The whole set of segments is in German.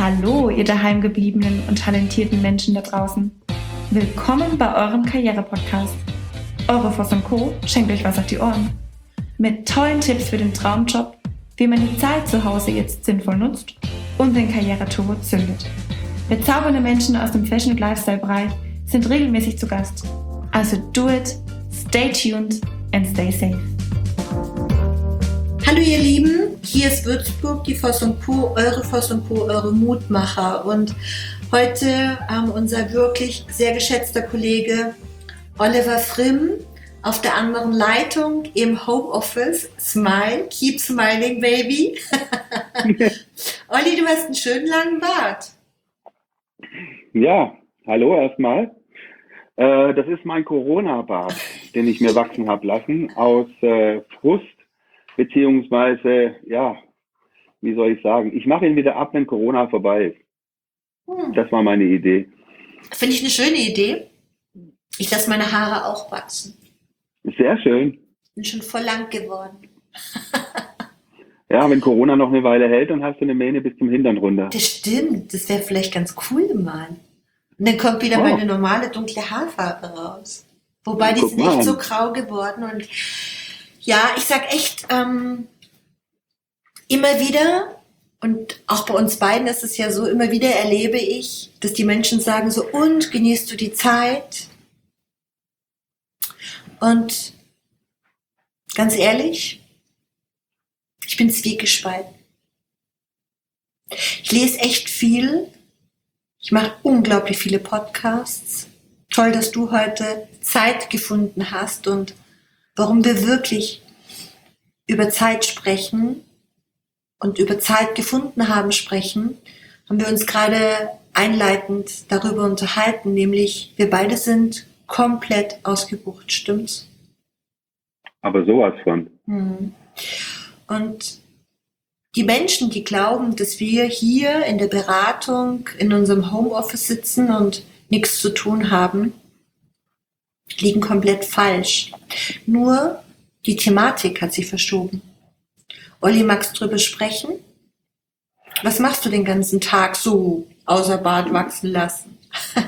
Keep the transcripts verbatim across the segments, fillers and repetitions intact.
Hallo, ihr daheimgebliebenen und talentierten Menschen da draußen. Willkommen bei eurem Karriere-Podcast. Eure Voss und Co. schenkt euch was auf die Ohren. Mit tollen Tipps für den Traumjob, wie man die Zeit zu Hause jetzt sinnvoll nutzt und den Karriereturbo zündet. Bezaubernde Menschen aus dem Fashion- und Lifestyle-Bereich sind regelmäßig zu Gast. Also do it, stay tuned and stay safe. Hallo ihr Lieben, hier ist Würzburg, die Voss und Co., eure Voss und Co., eure Mutmacher. Und heute ähm, unser wirklich sehr geschätzter Kollege Oliver Frimm auf der anderen Leitung im Homeoffice. Smile, keep smiling, baby. Olli, du hast einen schönen langen Bart. Ja, hallo erstmal. Äh, das ist mein Corona-Bart, den ich mir wachsen habe lassen aus äh, Frust. Beziehungsweise, ja, wie soll ich sagen, ich mache ihn wieder ab, wenn Corona vorbei ist. Hm. Das war meine Idee. Finde ich eine schöne Idee. Ich lasse meine Haare auch wachsen. Sehr schön. Bin schon voll lang geworden. Ja, wenn Corona noch eine Weile hält, dann hast du eine Mähne bis zum Hintern runter. Das stimmt, das wäre vielleicht ganz cool mal. Und dann kommt wieder oh. meine normale dunkle Haarfarbe raus. Wobei, die ist nicht so grau geworden und ja, ich sag echt, ähm, immer wieder, und auch bei uns beiden ist es ja so, immer wieder erlebe ich, dass die Menschen sagen so, und genießt du die Zeit? Und ganz ehrlich, ich bin zwiegespalten. Ich lese echt viel, ich mache unglaublich viele Podcasts. Toll, dass du heute Zeit gefunden hast und warum wir wirklich über Zeit sprechen und über Zeit gefunden haben sprechen, haben wir uns gerade einleitend darüber unterhalten, nämlich wir beide sind komplett ausgebucht, stimmt's? Aber sowas von. Hm. Und die Menschen, die glauben, dass wir hier in der Beratung in unserem Homeoffice sitzen und nichts zu tun haben, liegen komplett falsch. Nur die Thematik hat sich verschoben. Olli, magst du drüber sprechen? Was machst du den ganzen Tag so außer Bart wachsen lassen?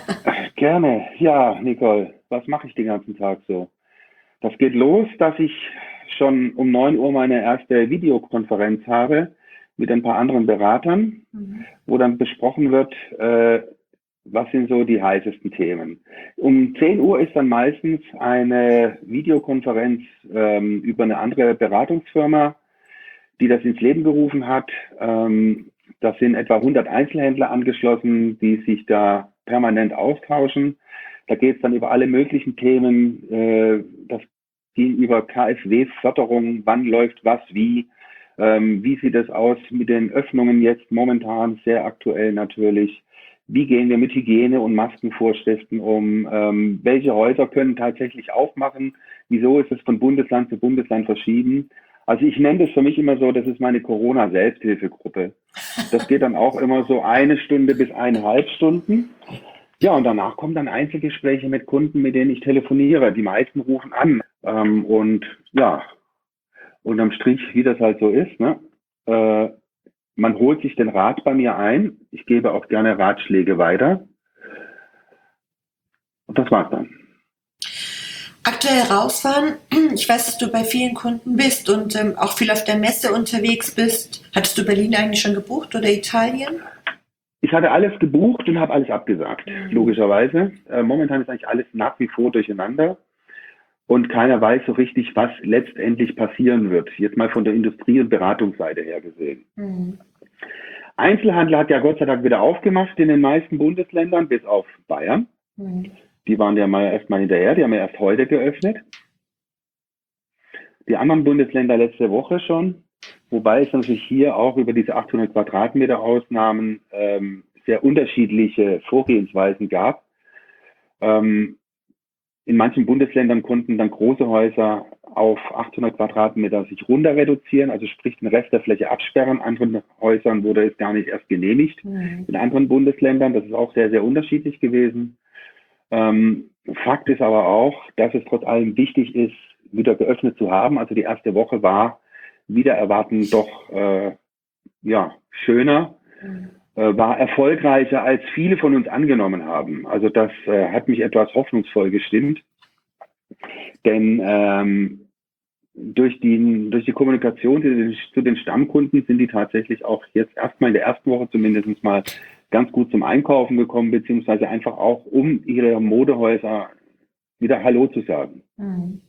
Gerne. Ja, Nicole, was mache ich den ganzen Tag so? Das geht los, dass ich schon um neun Uhr meine erste Videokonferenz habe mit ein paar anderen Beratern, mhm. wo dann besprochen wird, äh, was sind so die heißesten Themen. Um zehn Uhr ist dann meistens eine Videokonferenz ähm, über eine andere Beratungsfirma, die das ins Leben gerufen hat. Ähm, da sind etwa hundert Einzelhändler angeschlossen, die sich da permanent austauschen. Da geht es dann über alle möglichen Themen. Äh, das ging über K f W-Förderung, wann läuft was wie. Ähm, wie sieht es aus mit den Öffnungen jetzt momentan, sehr aktuell natürlich. Wie gehen wir mit Hygiene- und Maskenvorschriften um? Ähm, welche Häuser können tatsächlich aufmachen? Wieso ist es von Bundesland zu Bundesland verschieden? Also ich nenne das für mich immer so, das ist meine Corona-Selbsthilfegruppe. Das geht dann auch immer so eine Stunde bis eineinhalb Stunden. Ja, und danach kommen dann Einzelgespräche mit Kunden, mit denen ich telefoniere. Die meisten rufen an. Ähm, und ja, unterm Strich, wie das halt so ist, ne? Äh, Man holt sich den Rat bei mir ein. Ich gebe auch gerne Ratschläge weiter. Und das war's dann. Aktuell rausfahren. Ich weiß, dass du bei vielen Kunden bist und ähm, auch viel auf der Messe unterwegs bist. Hattest du Berlin eigentlich schon gebucht oder Italien? Ich hatte alles gebucht und habe alles abgesagt, mhm. logischerweise. Äh, momentan ist eigentlich alles nach wie vor durcheinander. Und keiner weiß so richtig, was letztendlich passieren wird. Jetzt mal von der Industrie- und Beratungsseite her gesehen. Mhm. Einzelhandel hat ja Gott sei Dank wieder aufgemacht in den meisten Bundesländern, bis auf Bayern. Mhm. Die waren ja mal erst mal hinterher, die haben ja erst heute geöffnet. Die anderen Bundesländer letzte Woche schon. Wobei es natürlich hier auch über diese achthundert Quadratmeter Ausnahmen ähm, sehr unterschiedliche Vorgehensweisen gab. Ähm, In manchen Bundesländern konnten dann große Häuser auf achthundert Quadratmeter sich runter reduzieren, also sprich den Rest der Fläche absperren. In anderen Häusern wurde es gar nicht erst genehmigt. Mhm. In anderen Bundesländern, das ist auch sehr, sehr unterschiedlich gewesen. Ähm, Fakt ist aber auch, dass es trotz allem wichtig ist, wieder geöffnet zu haben. Also die erste Woche war wieder erwarten doch äh, ja schöner. Mhm. äh, war erfolgreicher, als viele von uns angenommen haben. Also das äh, hat mich etwas hoffnungsvoll gestimmt. Denn ähm, durch, die, durch die Kommunikation zu den, zu den Stammkunden sind die tatsächlich auch jetzt erstmal in der ersten Woche zumindest mal ganz gut zum Einkaufen gekommen, beziehungsweise einfach auch, um ihre Modehäuser wieder Hallo zu sagen. Mhm.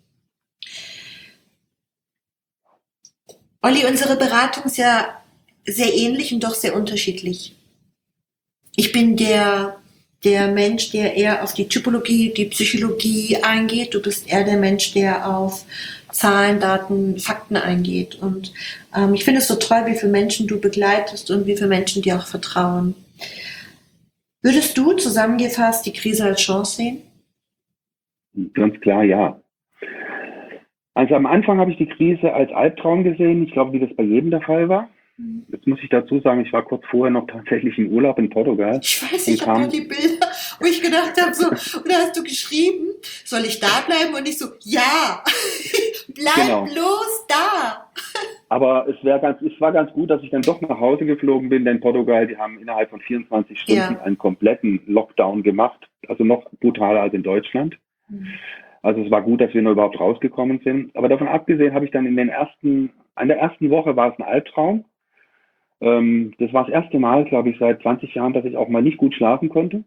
Olli, unsere Beratung ist ja sehr ähnlich und doch sehr unterschiedlich. Ich bin der, der Mensch, der eher auf die Typologie, die Psychologie eingeht. Du bist eher der Mensch, der auf Zahlen, Daten, Fakten eingeht. Und ähm, ich finde es so toll, wie viele Menschen du begleitest und wie viele Menschen dir auch vertrauen. Würdest du zusammengefasst die Krise als Chance sehen? Ganz klar, ja. Also am Anfang habe ich die Krise als Albtraum gesehen. Ich glaube, wie das bei jedem der Fall war. Jetzt muss ich dazu sagen, ich war kurz vorher noch tatsächlich im Urlaub in Portugal. Ich weiß, ich habe nur die Bilder, wo ich gedacht habe, so, und da hast du geschrieben, soll ich da bleiben? Und ich so, ja, bleib Genau. bloß da. Aber es, wär ganz, es war ganz gut, dass ich dann doch nach Hause geflogen bin, denn Portugal, die haben innerhalb von vierundzwanzig Stunden Ja. einen kompletten Lockdown gemacht. Also noch brutaler als in Deutschland. Mhm. Also es war gut, dass wir nur überhaupt rausgekommen sind. Aber davon abgesehen habe ich dann in den ersten, an der ersten Woche war es ein Albtraum. Ähm, das war das erste Mal, glaube ich, seit zwanzig Jahren, dass ich auch mal nicht gut schlafen konnte.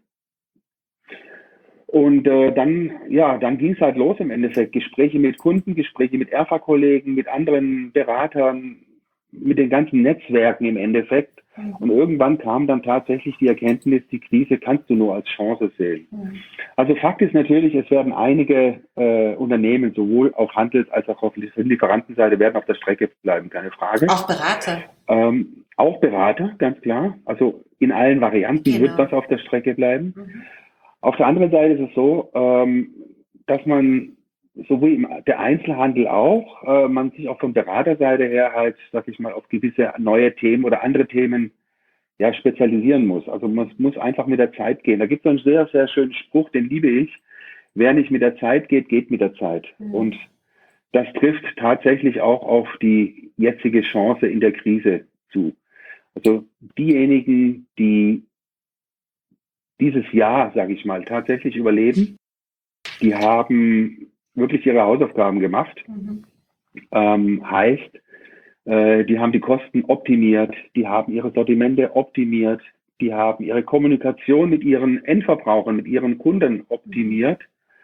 Und äh, dann, ja, dann ging es halt los im Endeffekt. Gespräche mit Kunden, Gespräche mit R F A-Kollegen, mit anderen Beratern, mit den ganzen Netzwerken im Endeffekt. Mhm. Und irgendwann kam dann tatsächlich die Erkenntnis, die Krise kannst du nur als Chance sehen. Mhm. Also Fakt ist natürlich, es werden einige äh, Unternehmen, sowohl auf Handels- als auch auf Lieferantenseite, werden auf der Strecke bleiben, keine Frage. Auch Berater. Ähm, auch Berater, ganz klar. Also in allen Varianten Genau. wird was auf der Strecke bleiben. Mhm. Auf der anderen Seite ist es so, ähm, dass man, so wie im, der Einzelhandel auch, äh, man sich auch von Beraterseite her halt, sag ich mal, auf gewisse neue Themen oder andere Themen ja spezialisieren muss. Also man muss einfach mit der Zeit gehen. Da gibt es einen sehr, sehr schönen Spruch, den liebe ich. Wer nicht mit der Zeit geht, geht mit der Zeit. Mhm. Und das trifft tatsächlich auch auf die jetzige Chance in der Krise zu. Also diejenigen, die dieses Jahr, sage ich mal, tatsächlich überleben, die haben wirklich ihre Hausaufgaben gemacht. Mhm. Ähm, heißt, äh, die haben die Kosten optimiert, die haben ihre Sortimente optimiert, die haben ihre Kommunikation mit ihren Endverbrauchern, mit ihren Kunden optimiert.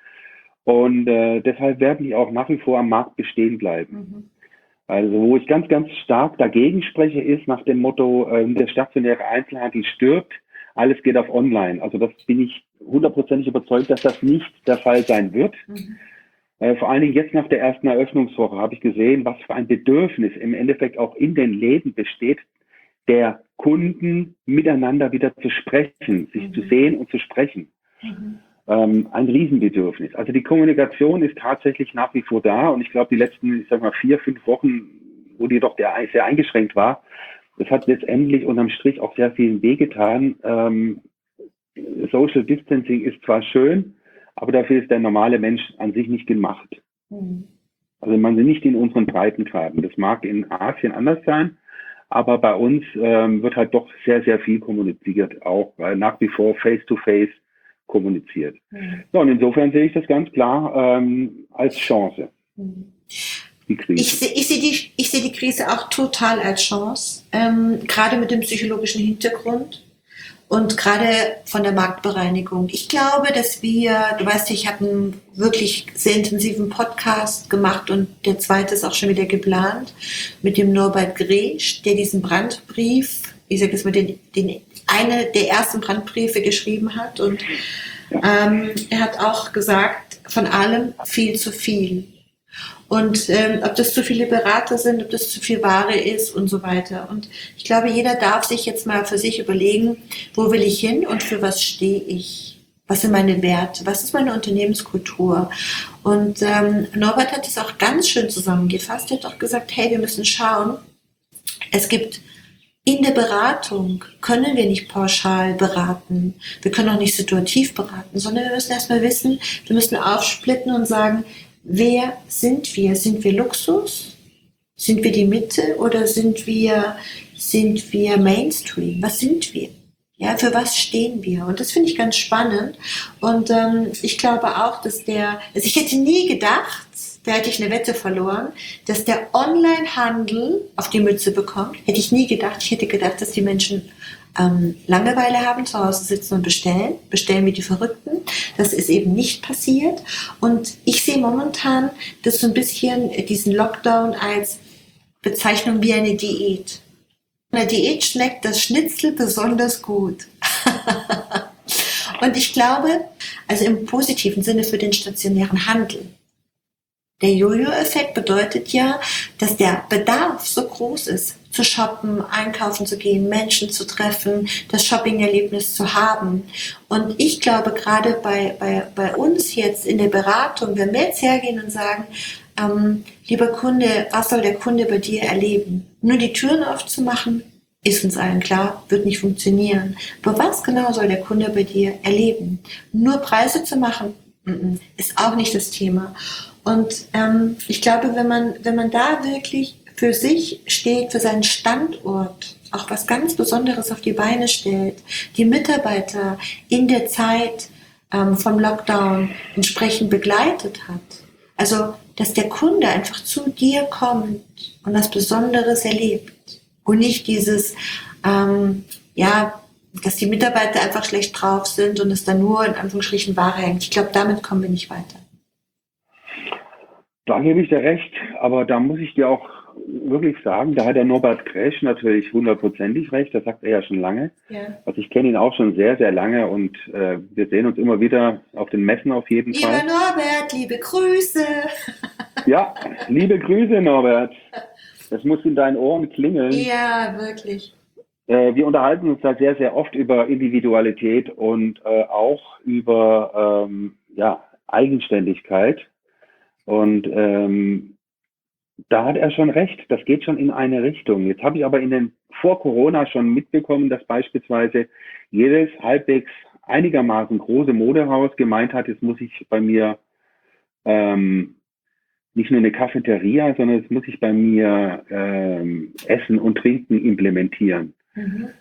Und äh, deshalb werden die auch nach wie vor am Markt bestehen bleiben. Mhm. Also wo ich ganz, ganz stark dagegen spreche, ist nach dem Motto, äh, der stationäre Einzelhandel stirbt, alles geht auf online. Also das bin ich hundertprozentig überzeugt, dass das nicht der Fall sein wird. Mhm. Äh, vor allen Dingen jetzt nach der ersten Eröffnungswoche habe ich gesehen, was für ein Bedürfnis im Endeffekt auch in den Läden besteht, der Kunden miteinander wieder zu sprechen, sich Mhm. zu sehen und zu sprechen. Mhm. Ähm, ein Riesenbedürfnis. Also die Kommunikation ist tatsächlich nach wie vor da und ich glaube, die letzten, ich sag mal, vier, fünf Wochen, wo die doch der, sehr eingeschränkt war, das hat letztendlich unterm Strich auch sehr vielen wehgetan. Ähm, Social Distancing ist zwar schön, aber dafür ist der normale Mensch an sich nicht gemacht. Mhm. Also man sind nicht in unseren Breitengraden. Das mag in Asien anders sein, aber bei uns ähm, wird halt doch sehr, sehr viel kommuniziert, auch weil nach wie vor face-to-face kommuniziert. Mhm. Ja, und insofern sehe ich das ganz klar ähm, als Chance, Mhm. die Krise. Ich sehe ich seh die, ich seh die Krise auch total als Chance, ähm, gerade mit dem psychologischen Hintergrund und gerade von der Marktbereinigung. Ich glaube, dass wir, du weißt, ich habe einen wirklich sehr intensiven Podcast gemacht und der zweite ist auch schon wieder geplant mit dem Norbert Gresch, der diesen Brandbrief, ich sage jetzt mal, den, den eine der ersten Brandbriefe geschrieben hat und ähm, er hat auch gesagt, von allem viel zu viel. Und ähm, ob das zu viele Berater sind, ob das zu viel Ware ist und so weiter. Und ich glaube, jeder darf sich jetzt mal für sich überlegen, wo will ich hin und für was stehe ich? Was sind meine Werte? Was ist meine Unternehmenskultur? Und ähm, Norbert hat es auch ganz schön zusammengefasst. Er hat auch gesagt, hey, wir müssen schauen, es gibt in der Beratung können wir nicht pauschal beraten. Wir können auch nicht situativ beraten, sondern wir müssen erstmal wissen, wir müssen aufsplitten und sagen, wer sind wir? Sind wir Luxus? Sind wir die Mitte oder sind wir, sind wir Mainstream? Was sind wir? Ja, für was stehen wir? Und das finde ich ganz spannend. Und ähm, ich glaube auch, dass der, also ich hätte nie gedacht, da hätte ich eine Wette verloren, dass der Onlinehandel auf die Mütze bekommt. Hätte ich nie gedacht. Ich hätte gedacht, dass die Menschen ähm, Langeweile haben, zu Hause sitzen und bestellen. Bestellen wie die Verrückten. Das ist eben nicht passiert. Und ich sehe momentan das so ein bisschen, diesen Lockdown als Bezeichnung wie eine Diät. In der Diät schmeckt das Schnitzel besonders gut. Und ich glaube, also im positiven Sinne für den stationären Handel. Der Jojo-Effekt bedeutet ja, dass der Bedarf so groß ist, zu shoppen, einkaufen zu gehen, Menschen zu treffen, das Shopping-Erlebnis zu haben. Und ich glaube, gerade bei, bei, bei uns jetzt in der Beratung, wenn wir jetzt hergehen und sagen, ähm, lieber Kunde, was soll der Kunde bei dir erleben? Nur die Türen aufzumachen, ist uns allen klar, wird nicht funktionieren. Aber was genau soll der Kunde bei dir erleben? Nur Preise zu machen, ist auch nicht das Thema. Und ähm, ich glaube, wenn man, wenn man da wirklich für sich steht, für seinen Standort, auch was ganz Besonderes auf die Beine stellt, die Mitarbeiter in der Zeit ähm, vom Lockdown entsprechend begleitet hat. Also, dass der Kunde einfach zu dir kommt und was Besonderes erlebt. Und nicht dieses, ähm, ja, dass die Mitarbeiter einfach schlecht drauf sind und es dann nur in Anführungsstrichen Ware hängt. Ich glaube, damit kommen wir nicht weiter. Da gebe ich dir recht, aber da muss ich dir auch wirklich sagen, da hat der Norbert Kresch natürlich hundertprozentig recht, das sagt er ja schon lange. Ja. Also ich kenne ihn auch schon sehr, sehr lange und äh, wir sehen uns immer wieder auf den Messen auf jeden Lieber Fall. Lieber Norbert, liebe Grüße. Ja, liebe Grüße, Norbert. Das muss in deinen Ohren klingeln. Ja, wirklich. Äh, wir unterhalten uns da sehr, sehr oft über Individualität und äh, auch über ähm, ja, Eigenständigkeit. Und ähm, da hat er schon recht, das geht schon in eine Richtung. Jetzt habe ich aber in den vor Corona schon mitbekommen, dass beispielsweise jedes halbwegs einigermaßen große Modehaus gemeint hat, jetzt muss ich bei mir ähm, nicht nur eine Cafeteria, sondern jetzt muss ich bei mir ähm, Essen und Trinken implementieren. Mhm.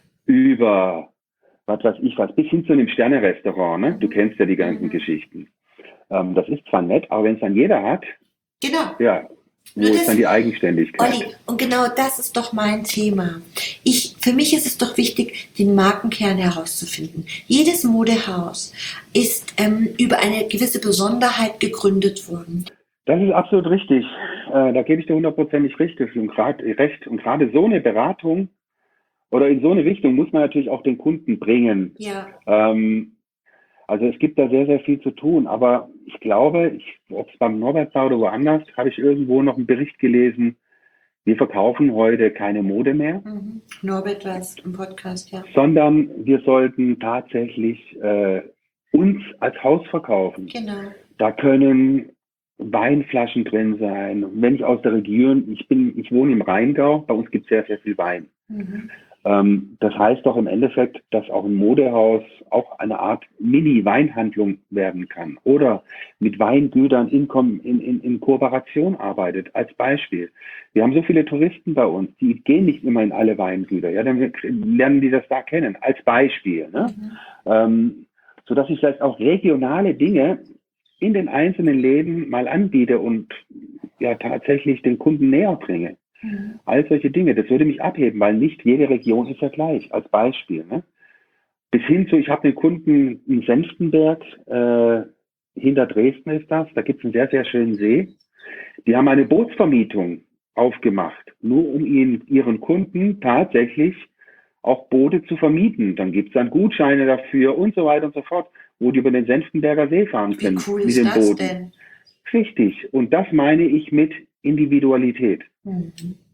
Über, was weiß ich was, bis hin zu einem Sterne-Restaurant, ne? Du kennst ja die ganzen mhm. Geschichten. Ähm, das ist zwar nett, aber wenn es dann jeder hat, genau. ja, wo Nur ist das, dann die Eigenständigkeit? Olli, und genau das ist doch mein Thema. Ich, für mich ist es doch wichtig, den Markenkern herauszufinden. Jedes Modehaus ist ähm, über eine gewisse Besonderheit gegründet worden. Das ist absolut richtig. Äh, da gebe ich dir hundertprozentig richtig und grad, recht. Und gerade so eine Beratung oder in so eine Richtung muss man natürlich auch den Kunden bringen. Ja. Ähm, Also es gibt da sehr, sehr viel zu tun, aber ich glaube, ob es beim Norbert war oder woanders, habe ich irgendwo noch einen Bericht gelesen, wir verkaufen heute keine Mode mehr. Mhm. Norbert war es im Podcast, ja. Sondern wir sollten tatsächlich äh, uns als Haus verkaufen. Genau. Da können Weinflaschen drin sein. Und wenn ich aus der Region, ich bin, ich wohne im Rheingau, bei uns gibt es sehr, sehr viel Wein. Mhm. Das heißt doch im Endeffekt, dass auch ein Modehaus auch eine Art Mini-Weinhandlung werden kann oder mit Weingütern in, in, in, in Kooperation arbeitet, als Beispiel. Wir haben so viele Touristen bei uns, die gehen nicht immer in alle Weingüter, ja, dann lernen die das da kennen, als Beispiel. Ne? Mhm. Ähm, sodass ich vielleicht auch regionale Dinge in den einzelnen Läden mal anbiete und ja tatsächlich den Kunden näher bringe. Mhm. All solche Dinge, das würde mich abheben, weil nicht jede Region ist ja gleich, als Beispiel. Ne? Bis hin zu, ich habe einen Kunden in Senftenberg, äh, hinter Dresden ist das, da gibt es einen sehr, sehr schönen See. Die haben eine Bootsvermietung aufgemacht, nur um ihnen, ihren Kunden tatsächlich auch Boote zu vermieten. Dann gibt es dann Gutscheine dafür und so weiter und so fort, wo die über den Senftenberger See fahren können. Wie cool mit ist den das Booten. denn? Richtig, und das meine ich mit Individualität. Mhm.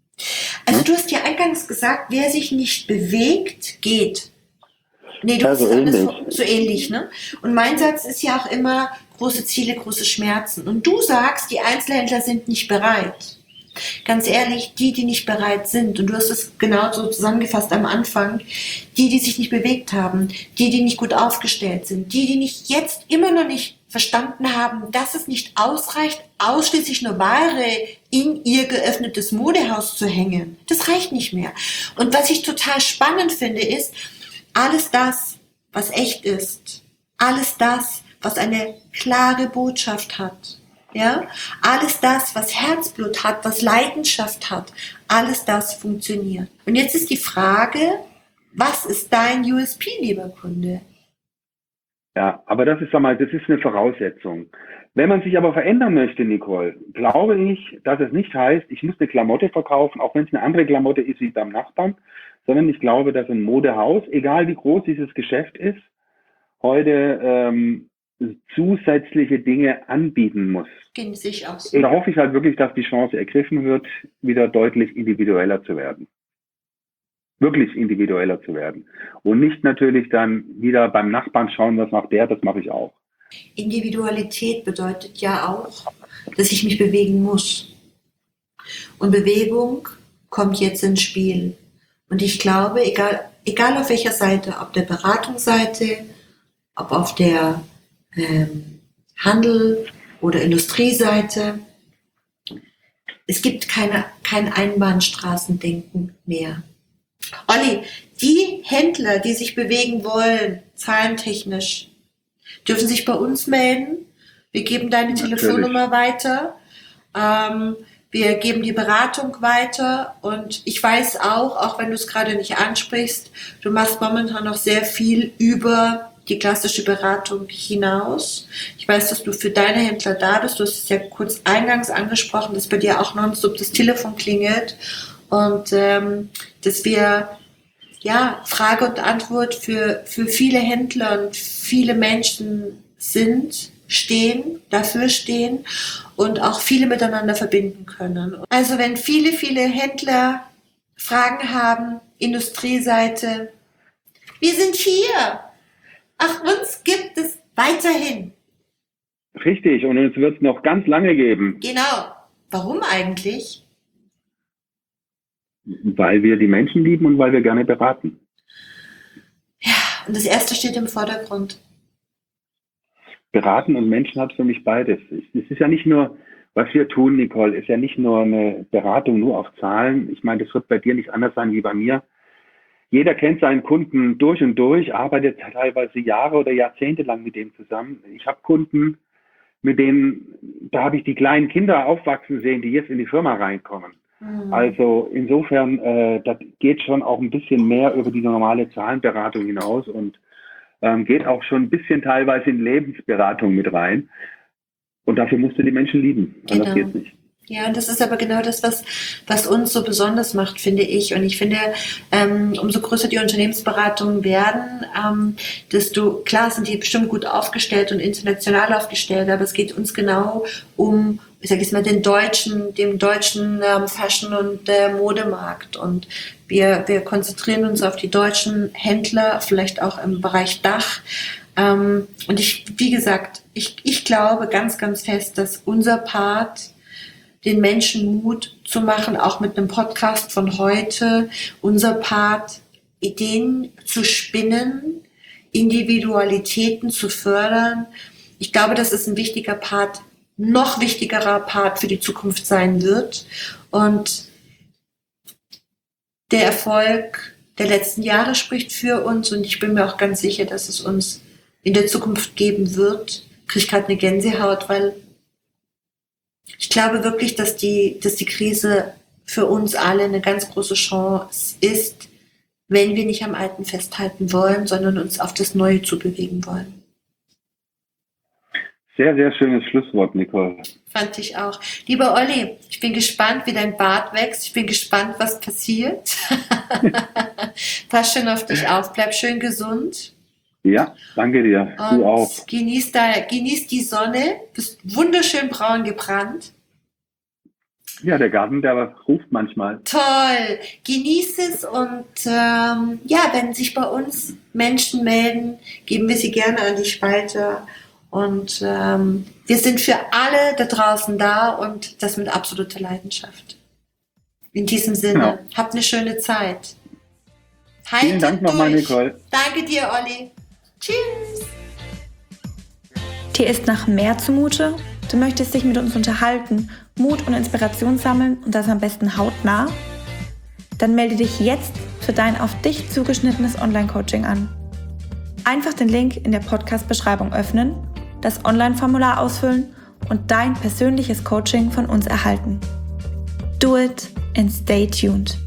Also ja? Du hast ja eingangs gesagt, wer sich nicht bewegt, geht. Nee, du also hast alles ähnlich. so ähnlich, ne? Und mein Satz ist ja auch immer, große Ziele, große Schmerzen. Und du sagst, die Einzelhändler sind nicht bereit. Ganz ehrlich, die, die nicht bereit sind, und du hast es genau so zusammengefasst am Anfang, die, die sich nicht bewegt haben, die, die nicht gut aufgestellt sind, die, die nicht jetzt immer noch nicht verstanden haben, dass es nicht ausreicht, ausschließlich nur Ware in ihr geöffnetes Modehaus zu hängen. Das reicht nicht mehr. Und was ich total spannend finde, ist, alles das, was echt ist, alles das, was eine klare Botschaft hat, ja, alles das, was Herzblut hat, was Leidenschaft hat, alles das funktioniert. Und jetzt ist die Frage, was ist dein U S P, lieber Kunde? Ja, aber das ist, sag mal, das ist eine Voraussetzung. Wenn man sich aber verändern möchte, Nicole, glaube ich, dass es nicht heißt, ich muss eine Klamotte verkaufen, auch wenn es eine andere Klamotte ist wie beim Nachbarn, sondern ich glaube, dass ein Modehaus, egal wie groß dieses Geschäft ist, heute ähm, zusätzliche Dinge anbieten muss. Gehen sich auch so. Und da hoffe ich halt wirklich, dass die Chance ergriffen wird, wieder deutlich individueller zu werden. Wirklich individueller zu werden. Und nicht natürlich dann wieder beim Nachbarn schauen, was macht der, das mache ich auch. Individualität bedeutet ja auch, dass ich mich bewegen muss. Und Bewegung kommt jetzt ins Spiel. Und ich glaube, egal, egal auf welcher Seite, ob der Beratungsseite, ob auf der ähm, Handel- oder Industrieseite, es gibt keine, kein Einbahnstraßendenken mehr. Olli, die Händler, die sich bewegen wollen, zahlentechnisch, dürfen sich bei uns melden. Wir geben deine Natürlich. Telefonnummer weiter. Ähm, wir geben die Beratung weiter. Und ich weiß auch, auch wenn du es gerade nicht ansprichst, du machst momentan noch sehr viel über die klassische Beratung hinaus. Ich weiß, dass du für deine Händler da bist. Du hast es ja kurz eingangs angesprochen, dass bei dir auch nonstop das Telefon klingelt. Und ähm, dass wir ja Frage und Antwort für, für viele Händler und viele Menschen sind, stehen, dafür stehen und auch viele miteinander verbinden können. Also wenn viele, viele Händler Fragen haben, Industrieseite, wir sind hier. Ach, uns gibt es weiterhin. Richtig, und uns wird es noch ganz lange geben. Genau. Warum eigentlich? Weil wir die Menschen lieben und weil wir gerne beraten. Ja, und das Erste steht im Vordergrund. Beraten und Menschen hat für mich beides. Es ist ja nicht nur, was wir tun, Nicole, ist ja nicht nur eine Beratung nur auf Zahlen. Ich meine, das wird bei dir nicht anders sein wie bei mir. Jeder kennt seinen Kunden durch und durch, arbeitet teilweise Jahre oder Jahrzehnte lang mit dem zusammen. Ich habe Kunden, mit denen, da habe ich die kleinen Kinder aufwachsen sehen, die jetzt in die Firma reinkommen. Also insofern, äh, das geht schon auch ein bisschen mehr über die normale Zahlenberatung hinaus und ähm, geht auch schon ein bisschen teilweise in Lebensberatung mit rein. Und dafür musst du die Menschen lieben. Anders Genau. geht's nicht. Ja, und das ist aber genau das, was, was uns so besonders macht, finde ich. Und ich finde, ähm, umso größer die Unternehmensberatungen werden, ähm, desto, klar sind die bestimmt gut aufgestellt und international aufgestellt, aber es geht uns genau um, ich sage jetzt mal, den deutschen, dem deutschen ähm, Fashion- und äh, Modemarkt. Und wir, wir konzentrieren uns auf die deutschen Händler, vielleicht auch im Bereich Dach. Ähm, und ich, wie gesagt, ich, ich glaube ganz, ganz fest, dass unser Part, den Menschen Mut zu machen, auch mit einem Podcast von heute, unser Part, Ideen zu spinnen, Individualitäten zu fördern. Ich glaube, dass es ein wichtiger Part, noch wichtigerer Part für die Zukunft sein wird. Und der Erfolg der letzten Jahre spricht für uns und ich bin mir auch ganz sicher, dass es uns in der Zukunft geben wird. Ich kriege gerade eine Gänsehaut, weil ich glaube wirklich, dass die, dass die Krise für uns alle eine ganz große Chance ist, wenn wir nicht am Alten festhalten wollen, sondern uns auf das Neue zubewegen wollen. Sehr, sehr schönes Schlusswort, Nicole. Fand ich auch. Lieber Olli, ich bin gespannt, wie dein Bart wächst. Ich bin gespannt, was passiert. Pass schön auf dich auf, bleib schön gesund. Ja, danke dir. Und du auch. Genieß, da, genieß die Sonne, bist wunderschön braun gebrannt. Ja, der Garten, der ruft manchmal. Toll, genieß es und ähm, ja, wenn sich bei uns Menschen melden, geben wir sie gerne an dich weiter. Und ähm, wir sind für alle da draußen da und das mit absoluter Leidenschaft. In diesem Sinne, genau. Habt eine schöne Zeit. Haltet Vielen Dank nochmal, Nicole. Danke dir, Olli. Tschüss. Dir ist nach mehr zumute? Du möchtest dich mit uns unterhalten, Mut und Inspiration sammeln und das am besten hautnah? Dann melde dich jetzt für dein auf dich zugeschnittenes Online-Coaching an. Einfach den Link in der Podcast-Beschreibung öffnen, das Online-Formular ausfüllen und dein persönliches Coaching von uns erhalten. Do it and stay tuned.